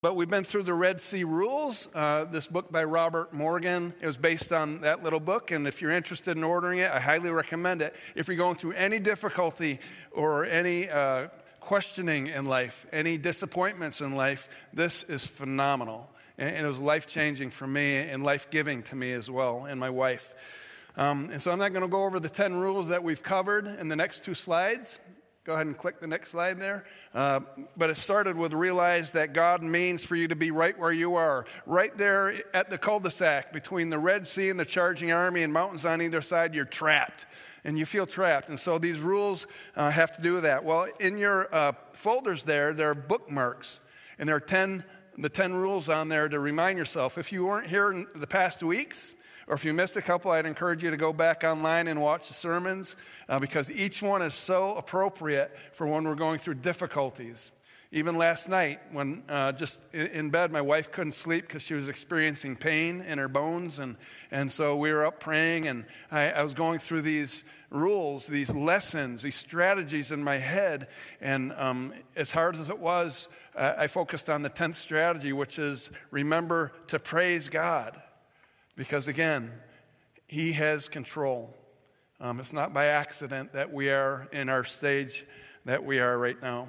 But we've been through the Red Sea Rules, this book by Robert Morgan. It was based on that little book, and if you're interested in ordering it, I highly recommend it. If you're going through any difficulty or any questioning in life, any disappointments in life, this is phenomenal. And it was life-changing for me and life-giving to me as well, and my wife. And so I'm not going to go over the 10 rules that we've covered in the next 2 slides. Go ahead and click the next slide there. But it started with realize that God means for you to be right where you are, right there at the cul-de-sac between the Red Sea and the charging army and mountains on either side. You're trapped, and you feel trapped. And so these rules have to do with that. Well, in your folders there are bookmarks, and there are the 10 rules on there to remind yourself. If you weren't here in the past weeks, or if you missed a couple, I'd encourage you to go back online and watch the sermons because each one is so appropriate for when we're going through difficulties. Even last night, when just in bed, my wife couldn't sleep because she was experiencing pain in her bones. And so we were up praying, and I was going through these rules, these lessons, these strategies in my head. And as hard as it was, I focused on the 10th strategy, which is remember to praise God. Because again, He has control. It's not by accident that we are in our stage that we are right now.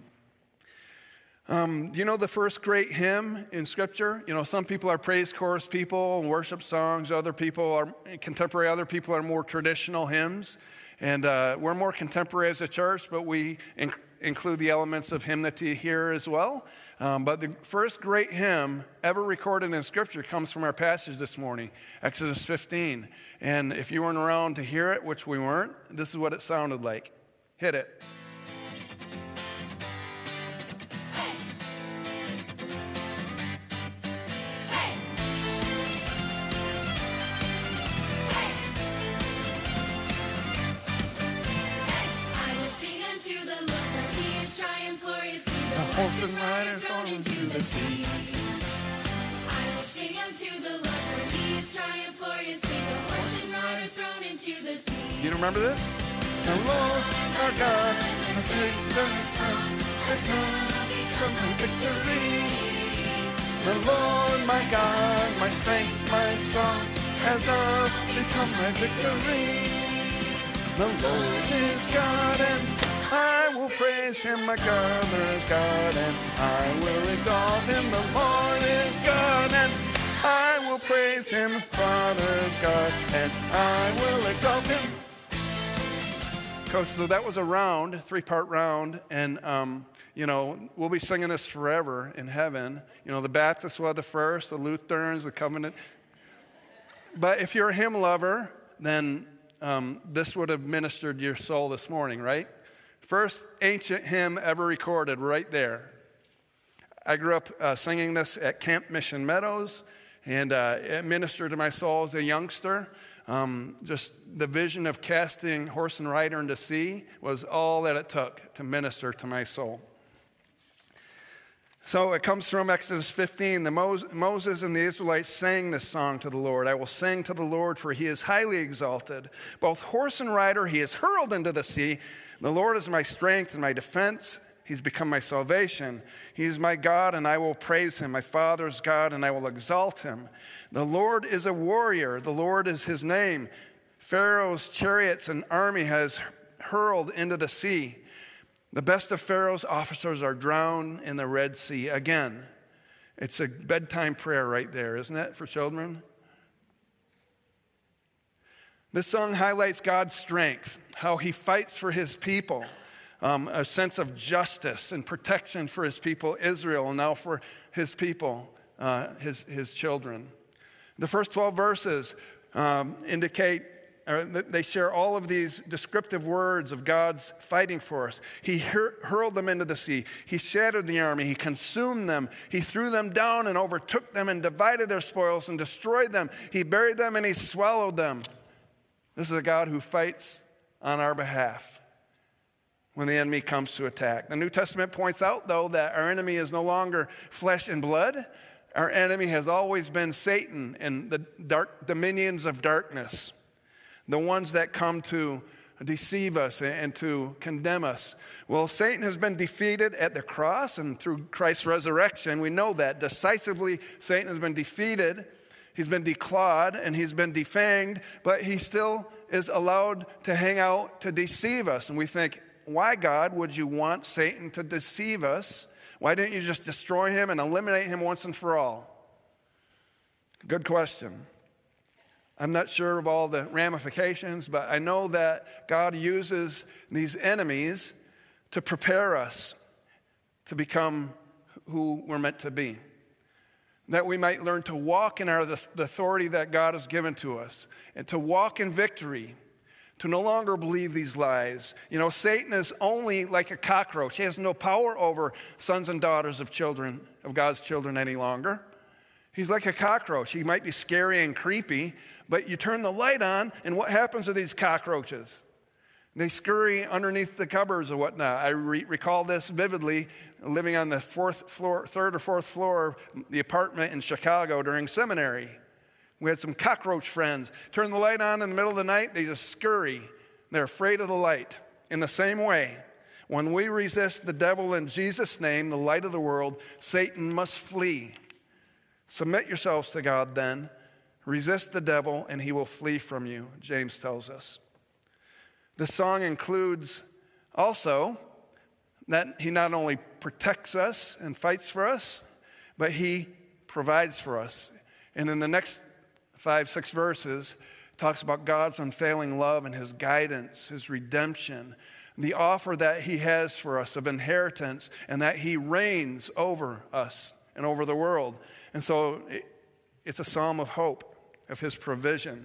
Do you know the first great hymn in Scripture? You know, some people are praise chorus people and worship songs. Other people are contemporary. Other people are more traditional hymns. And we're more contemporary as a church, but we include the elements of hymnody here as well. But the first great hymn ever recorded in Scripture comes from our passage this morning, Exodus 15. And if you weren't around to hear it, which we weren't, this is what it sounded like. Hit it. Horse and rider thrown into the sea. I will sing unto the Lord, for He is triumph gloriously. The horse and rider thrown into the sea. You remember this? The Lord our God has made the sun, has come from victory. The Lord my God, my strength, my song, has now become my victory. The Lord is God, and I will praise Him. My God is God, and I will exalt Him. The Lord is God, and I will praise Him. Father is God, and I will exalt Him. Coach, so that was a round, 3-part round, and we'll be singing this forever in heaven. You know, the Baptists will have the first, the Lutherans, the Covenant. But if you're a hymn lover, then this would have ministered your soul this morning, right? First ancient hymn ever recorded, right there. I grew up singing this at Camp Mission Meadows, and it ministered to my soul as a youngster. Just the vision of casting horse and rider into sea was all that it took to minister to my soul. So it comes from Exodus 15. Moses and the Israelites sang this song to the Lord. I will sing to the Lord, for He is highly exalted. Both horse and rider He is hurled into the sea. The Lord is my strength and my defense. He's become my salvation. He is my God, and I will praise Him. My Father's God, and I will exalt Him. The Lord is a warrior. The Lord is His name. Pharaoh's chariots and army has hurled into the sea. The best of Pharaoh's officers are drowned in the Red Sea. Again, it's a bedtime prayer right there, isn't it, for children? This song highlights God's strength, how He fights for His people, a sense of justice and protection for His people, Israel, and now for His people, His children. The first 12 verses they share all of these descriptive words of God's fighting for us. He hurled them into the sea. He shattered the army. He consumed them. He threw them down and overtook them and divided their spoils and destroyed them. He buried them and He swallowed them. This is a God who fights on our behalf when the enemy comes to attack. The New Testament points out, though, that our enemy is no longer flesh and blood. Our enemy has always been Satan and the dark dominions of darkness, the ones that come to deceive us and to condemn us. Well, Satan has been defeated at the cross and through Christ's resurrection. We know that. Decisively, Satan has been defeated. He's been declawed and he's been defanged, but he still is allowed to hang out to deceive us. And we think, why, God, would you want Satan to deceive us? Why didn't you just destroy him and eliminate him once and for all? Good question. I'm not sure of all the ramifications, but I know that God uses these enemies to prepare us to become who we're meant to be. That we might learn to walk in the authority that God has given to us and to walk in victory, to no longer believe these lies. You know, Satan is only like a cockroach. He has no power over sons and daughters of children, of God's children any longer. He's like a cockroach. He might be scary and creepy, but you turn the light on, and what happens to these cockroaches? They scurry underneath the cupboards or whatnot. I recall this vividly, living on the third or fourth floor of the apartment in Chicago during seminary. We had some cockroach friends. Turn the light on in the middle of the night, they just scurry. They're afraid of the light. In the same way, when we resist the devil in Jesus' name, the light of the world, Satan must flee. Submit yourselves to God then. Resist the devil and he will flee from you, James tells us. This song includes also that he not only protects us and fights for us, but he provides for us. And in the next 5-6 verses, talks about God's unfailing love and his guidance, his redemption, the offer that he has for us of inheritance, and that he reigns over us and over the world. And so it's a psalm of hope, of his provision.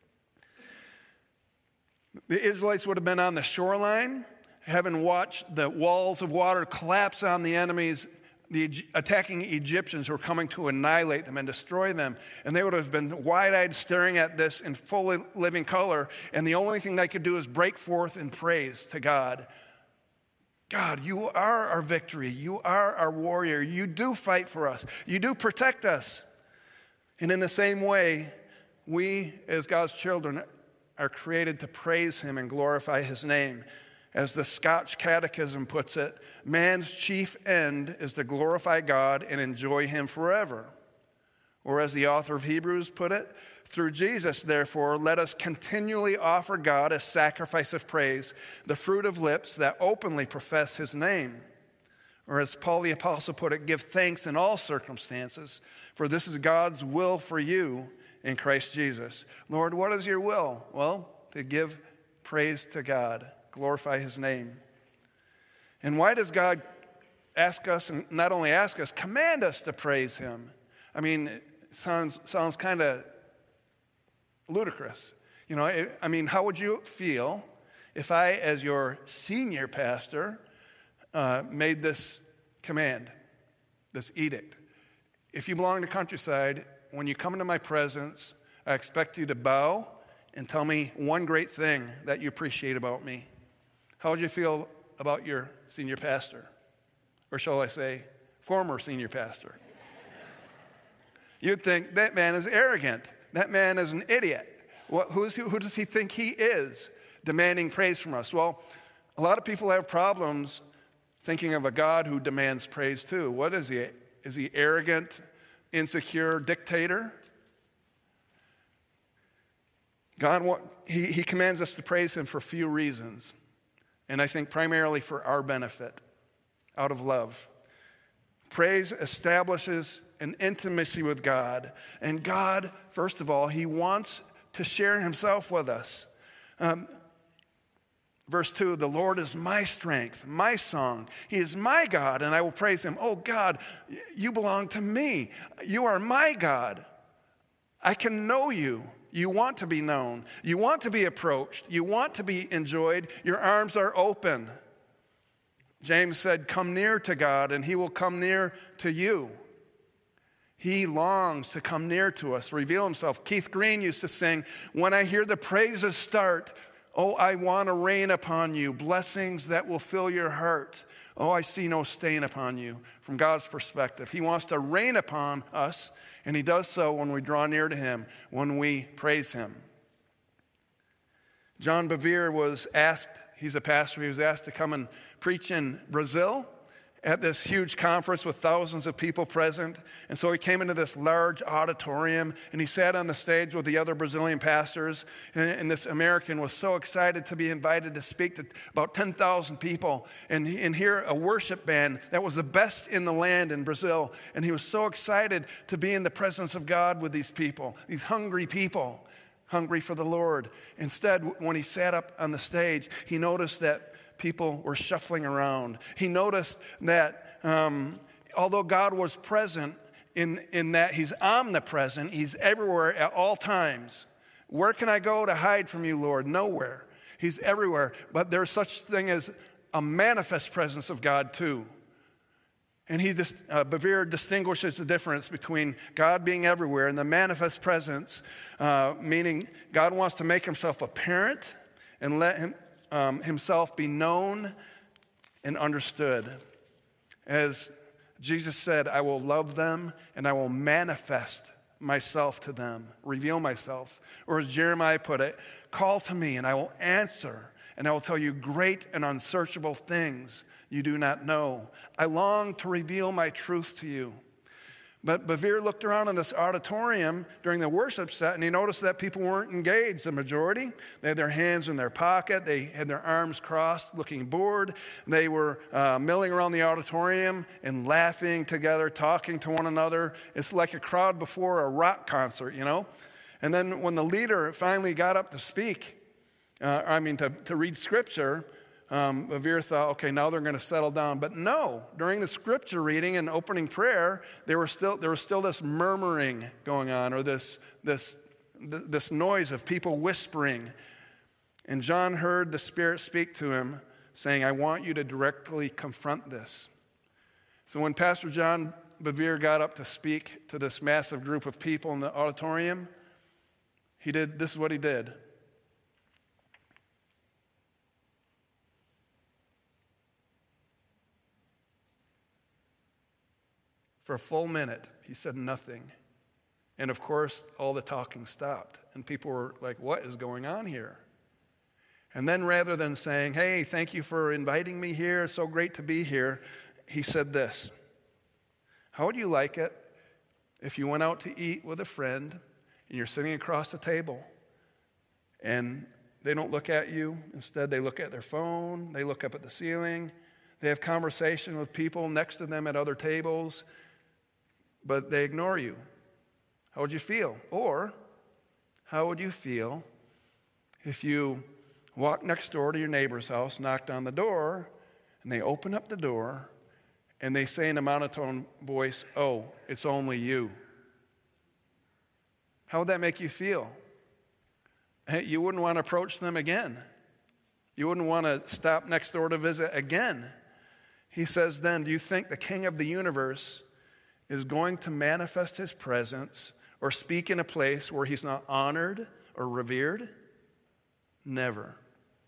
The Israelites would have been on the shoreline, having watched the walls of water collapse on the enemies, the attacking Egyptians who were coming to annihilate them and destroy them. And they would have been wide-eyed staring at this in full living color, and the only thing they could do is break forth in praise to God. God, you are our victory. You are our warrior. You do fight for us. You do protect us. And in the same way, we as God's children are created to praise him and glorify his name. As the Scotch Catechism puts it, man's chief end is to glorify God and enjoy him forever. Or as the author of Hebrews put it, through Jesus, therefore, let us continually offer God a sacrifice of praise, the fruit of lips that openly profess his name. Or as Paul the Apostle put it, give thanks in all circumstances, for this is God's will for you in Christ Jesus. Lord, what is your will? Well, to give praise to God, glorify his name. And why does God ask us, and not only ask us, command us to praise him? I mean, it sounds kind of ludicrous. You know, I mean, how would you feel if I, as your senior pastor, made this command, this edict? If you belong to Countryside, when you come into my presence, I expect you to bow and tell me one great thing that you appreciate about me. How would you feel about your senior pastor? Or shall I say, former senior pastor? You'd think, that man is arrogant. That man is an idiot. Who does he think he is, demanding praise from us? Well, a lot of people have problems thinking of a God who demands praise too. What is he? Is he arrogant, insecure dictator? God, he commands us to praise him for a few reasons. And I think primarily for our benefit, out of love. Praise establishes an intimacy with God. And God, first of all, he wants to share himself with us. Verse 2, the Lord is my strength, my song. He is my God, and I will praise him. Oh, God, you belong to me. You are my God. I can know you. You want to be known. You want to be approached. You want to be enjoyed. Your arms are open. James said, come near to God, and he will come near to you. He longs to come near to us, reveal himself. Keith Green used to sing, when I hear the praises start, oh, I want to rain upon you, blessings that will fill your heart. Oh, I see no stain upon you. From God's perspective, he wants to rain upon us, and he does so when we draw near to him, when we praise him. John Bevere was asked, he's a pastor, he was asked to come and preach in Brazil at this huge conference with thousands of people present. And so he came into this large auditorium and he sat on the stage with the other Brazilian pastors. And this American was so excited to be invited to speak to about 10,000 people and hear a worship band that was the best in the land in Brazil. And he was so excited to be in the presence of God with these people, these hungry people, hungry for the Lord. Instead, when he sat up on the stage, he noticed that people were shuffling around. He noticed that although God was present in that he's omnipresent, he's everywhere at all times. Where can I go to hide from you, Lord? Nowhere. He's everywhere. But there's such thing as a manifest presence of God too. And Bevere distinguishes the difference between God being everywhere and the manifest presence, meaning God wants to make himself apparent and let himself be known and understood. As Jesus said, I will love them and I will manifest myself to them, reveal myself. Or as Jeremiah put it, call to me and I will answer and I will tell you great and unsearchable things you do not know. I long to reveal my truth to you. But Bevere looked around in this auditorium during the worship set and he noticed that people weren't engaged. The majority, they had their hands in their pocket. They had their arms crossed, looking bored. They were milling around the auditorium and laughing together, talking to one another. It's like a crowd before a rock concert, you know. And then when the leader finally got up to speak, to read scripture, Bevere thought, okay, now they're going to settle down. But no, during the scripture reading and opening prayer, there was still this murmuring going on, or this noise of people whispering. And John heard the Spirit speak to him, saying, I want you to directly confront this. So when Pastor John Bevere got up to speak to this massive group of people in the auditorium, this is what he did. For a full minute, he said nothing. And of course, all the talking stopped. And people were like, what is going on here? And then rather than saying, hey, thank you for inviting me here, it's so great to be here, he said this. How would you like it if you went out to eat with a friend and you're sitting across the table and they don't look at you. Instead, they look at their phone, they look up at the ceiling, they have conversation with people next to them at other tables, but they ignore you. How would you feel? Or how would you feel if you walked next door to your neighbor's house, knocked on the door, and they open up the door, and they say in a monotone voice, oh, it's only you? How would that make you feel? You wouldn't want to approach them again. You wouldn't want to stop next door to visit again. He says then, do you think the King of the universe is going to manifest his presence or speak in a place where he's not honored or revered? Never.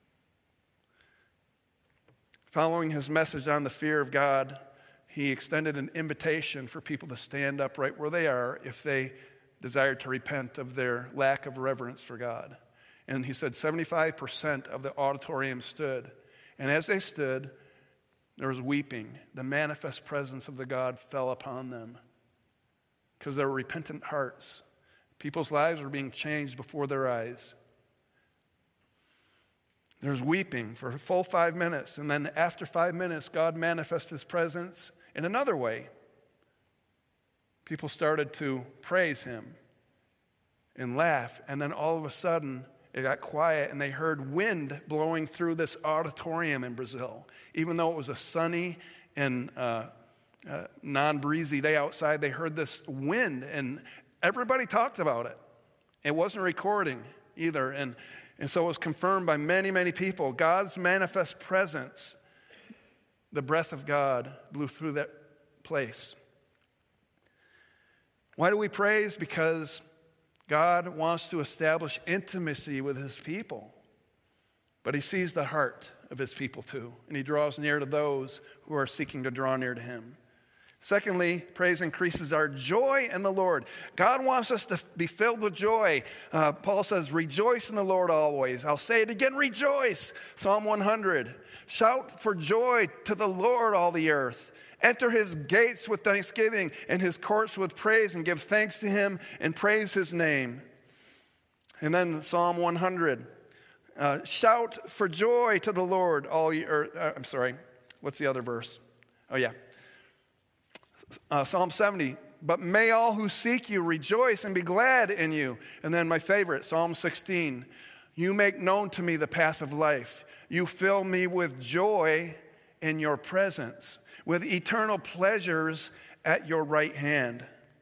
Following his message on the fear of God, he extended an invitation for people to stand up right where they are if they desired to repent of their lack of reverence for God. And he said 75% of the auditorium stood. And as they stood, there was weeping. The manifest presence of the God fell upon them because there were repentant hearts. People's lives were being changed before their eyes. There was weeping for a full 5 minutes. And then after 5 minutes, God manifested his presence in another way. People started to praise him and laugh. And then all of a sudden, it got quiet and they heard wind blowing through this auditorium in Brazil. Even though it was a sunny and non-breezy day outside, they heard this wind and everybody talked about it. It wasn't recording either. And so it was confirmed by many, many people. God's manifest presence, the breath of God blew through that place. Why do we praise? Because God wants to establish intimacy with his people. But he sees the heart of his people too. And he draws near to those who are seeking to draw near to him. Secondly, praise increases our joy in the Lord. God wants us to be filled with joy. Paul says, rejoice in the Lord always. I'll say it again, rejoice. Psalm 100. Shout for joy to the Lord, all the earth. Enter his gates with thanksgiving and his courts with praise, and give thanks to him and praise his name. And then Psalm 100. Shout for joy to the Lord, all ye earth. I'm sorry, what's the other verse? Oh, yeah. Psalm 70. But may all who seek you rejoice and be glad in you. And then my favorite, Psalm 16. You make known to me the path of life. You fill me with joy in your presence, with eternal pleasures at your right hand.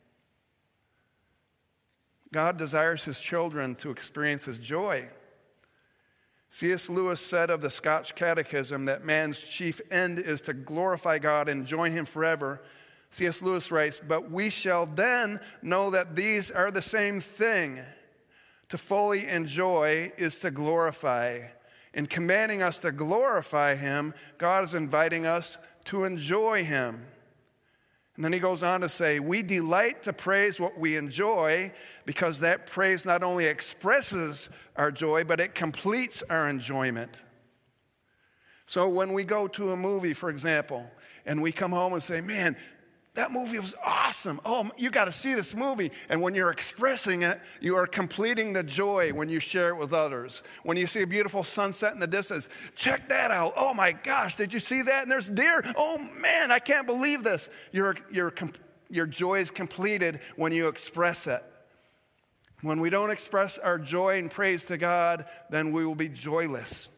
God desires his children to experience his joy. C.S. Lewis said of the Scotch Catechism that man's chief end is to glorify God and join him forever. C.S. Lewis writes, but we shall then know that these are the same thing. To fully enjoy is to glorify. In commanding us to glorify him, God is inviting us to enjoy him. And then he goes on to say, we delight to praise what we enjoy because that praise not only expresses our joy, but it completes our enjoyment. So when we go to a movie, for example, and we come home and say, man, that movie was awesome. Oh, you got to see this movie. And when you're expressing it, you are completing the joy when you share it with others. When you see a beautiful sunset in the distance, check that out. Oh my gosh, did you see that? And there's deer. Oh man, I can't believe this. Your joy is completed when you express it. When we don't express our joy and praise to God, then we will be joyless.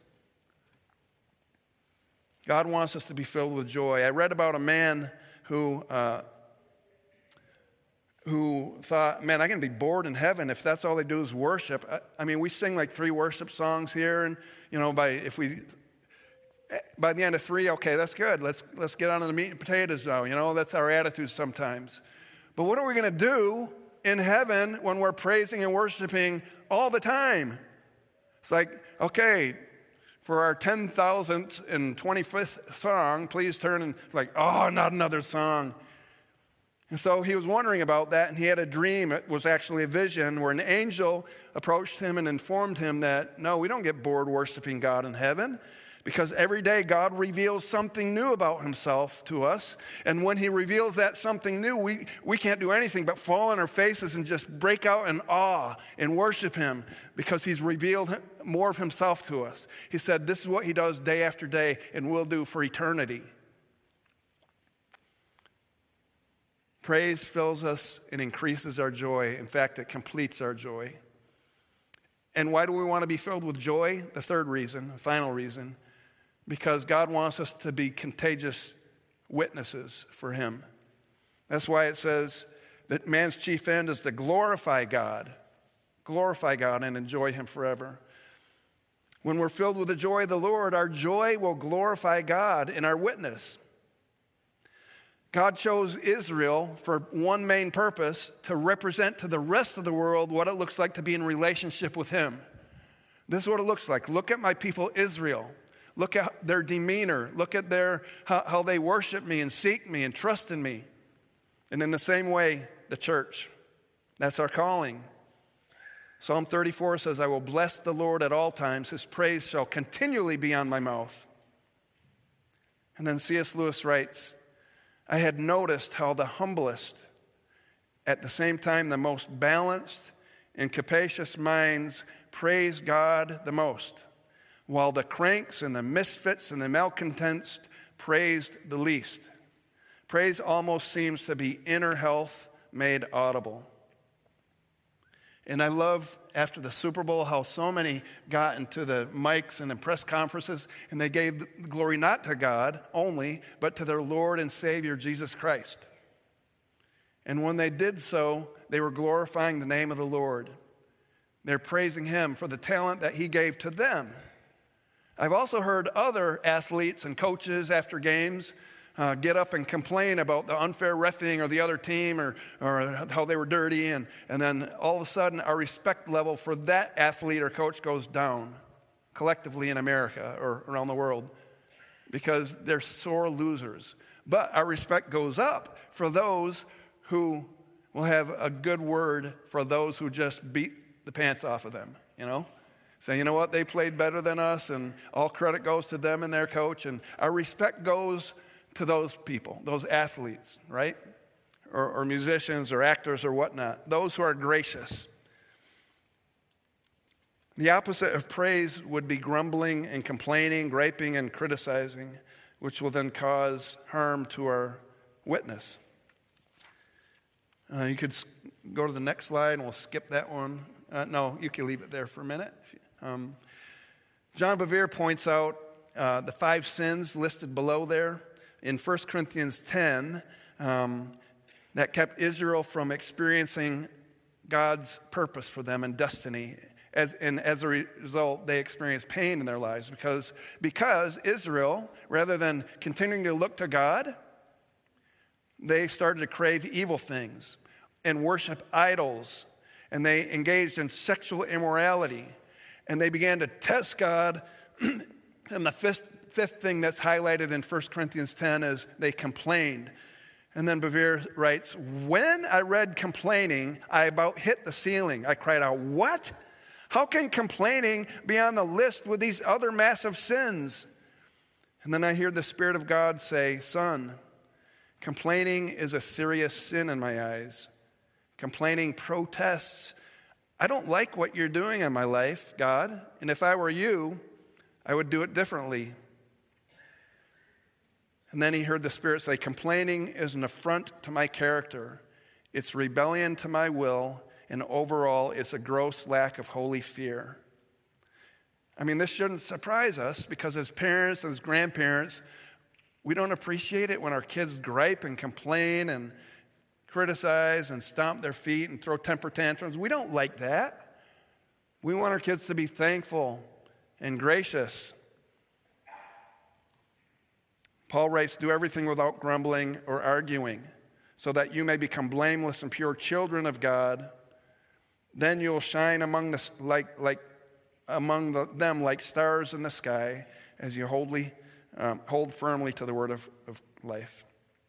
God wants us to be filled with joy. I read about a man who thought, man, I'm going to be bored in heaven if that's all they do is worship. I mean, we sing like 3 worship songs here, and by the end of 3, okay, that's good. Let's get on to the meat and potatoes now. That's our attitude sometimes. But what are we going to do in heaven when we're praising and worshiping all the time? It's like, okay, for our 10,000th and 25th song, please turn and like, oh, not another song. And so he was wondering about that, and he had a dream. It was actually a vision where an angel approached him and informed him that, no, we don't get bored worshiping God in heaven, because every day God reveals something new about himself to us. And when he reveals that something new, we can't do anything but fall on our faces and just break out in awe and worship him because he's revealed more of himself to us. He said this is what he does day after day and will do for eternity. Praise fills us and increases our joy. In fact, it completes our joy. And why do we want to be filled with joy? The third reason, the final reason, because God wants us to be contagious witnesses for him. That's why it says that man's chief end is to glorify God and enjoy him forever. When we're filled with the joy of the Lord, our joy will glorify God in our witness. God chose Israel for one main purpose, to represent to the rest of the world what it looks like to be in relationship with him. This is what it looks like. Look at my people Israel. Look at their demeanor. Look at how they worship me and seek me and trust in me. And in the same way, the church. That's our calling. Psalm 34 says, I will bless the Lord at all times. His praise shall continually be on my mouth. And then C.S. Lewis writes, I had noticed how the humblest, at the same time the most balanced and capacious minds praise God the most, while the cranks and the misfits and the malcontents praised the least. Praise almost seems to be inner health made audible. And I love, after the Super Bowl, how so many got into the mics and the press conferences, and they gave glory not to God only, but to their Lord and Savior, Jesus Christ. And when they did so, they were glorifying the name of the Lord. They're praising him for the talent that he gave to them. I've also heard other athletes and coaches after games get up and complain about the unfair reffing or the other team or how they were dirty. And then all of a sudden, our respect level for that athlete or coach goes down collectively in America or around the world because they're sore losers. But our respect goes up for those who will have a good word for those who just beat the pants off of them, Say, you know what, they played better than us, and all credit goes to them and their coach. And our respect goes to those people, those athletes, right? Or musicians or actors or whatnot, those who are gracious. The opposite of praise would be grumbling and complaining, griping and criticizing, which will then cause harm to our witness. You could go to the next slide and we'll skip that one. No, you can leave it there for a minute. John Bevere points out the 5 sins listed below there in 1 Corinthians 10 that kept Israel from experiencing God's purpose for them and destiny. As a result, they experienced pain in their lives because Israel, rather than continuing to look to God, they started to crave evil things and worship idols, and they engaged in sexual immorality, and they began to test God. And the fifth thing that's highlighted in 1 Corinthians 10 is they complained. And then Bevere writes, when I read complaining, I about hit the ceiling. I cried out, what? How can complaining be on the list with these other massive sins? And then I hear the Spirit of God say, son, complaining is a serious sin in my eyes. Complaining protests, I don't like what you're doing in my life, God, and if I were you, I would do it differently. And then he heard the Spirit say, complaining is an affront to my character. It's rebellion to my will, and overall, it's a gross lack of holy fear. I mean, this shouldn't surprise us because as parents, as grandparents, we don't appreciate it when our kids gripe and complain and criticize and stomp their feet and throw temper tantrums. We don't like that. We want our kids to be thankful and gracious. Paul writes, do everything without grumbling or arguing, so that you may become blameless and pure children of God. Then you will shine among them like stars in the sky as you hold firmly to the word of life.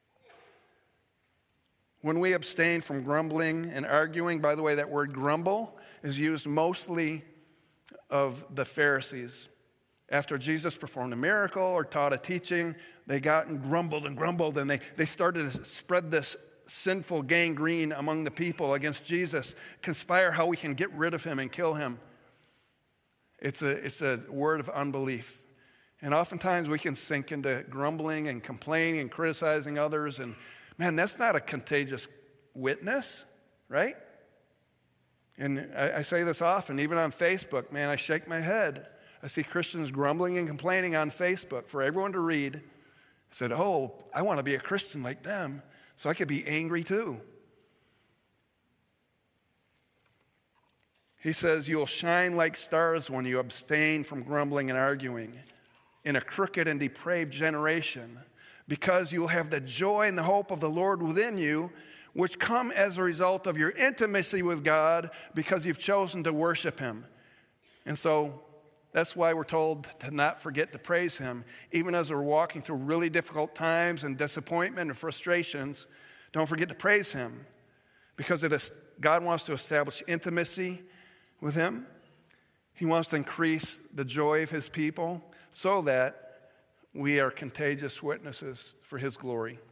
When we abstain from grumbling and arguing, by the way, that word grumble is used mostly of the Pharisees. After Jesus performed a miracle or taught a teaching, they got and grumbled, and they started to spread this sinful gangrene among the people against Jesus, conspire how we can get rid of him and kill him. It's a word of unbelief. And oftentimes we can sink into grumbling and complaining and criticizing others, and man, that's not a contagious witness, right? And I say this often, even on Facebook, man, I shake my head. I see Christians grumbling and complaining on Facebook for everyone to read. I said, oh, I want to be a Christian like them, so I could be angry too. He says, you'll shine like stars when you abstain from grumbling and arguing in a crooked and depraved generation, because you'll have the joy and the hope of the Lord within you, which come as a result of your intimacy with God because you've chosen to worship him. And so that's why we're told to not forget to praise him. Even as we're walking through really difficult times and disappointment and frustrations, don't forget to praise him, because God wants to establish intimacy with him. He wants to increase the joy of his people so that we are contagious witnesses for his glory.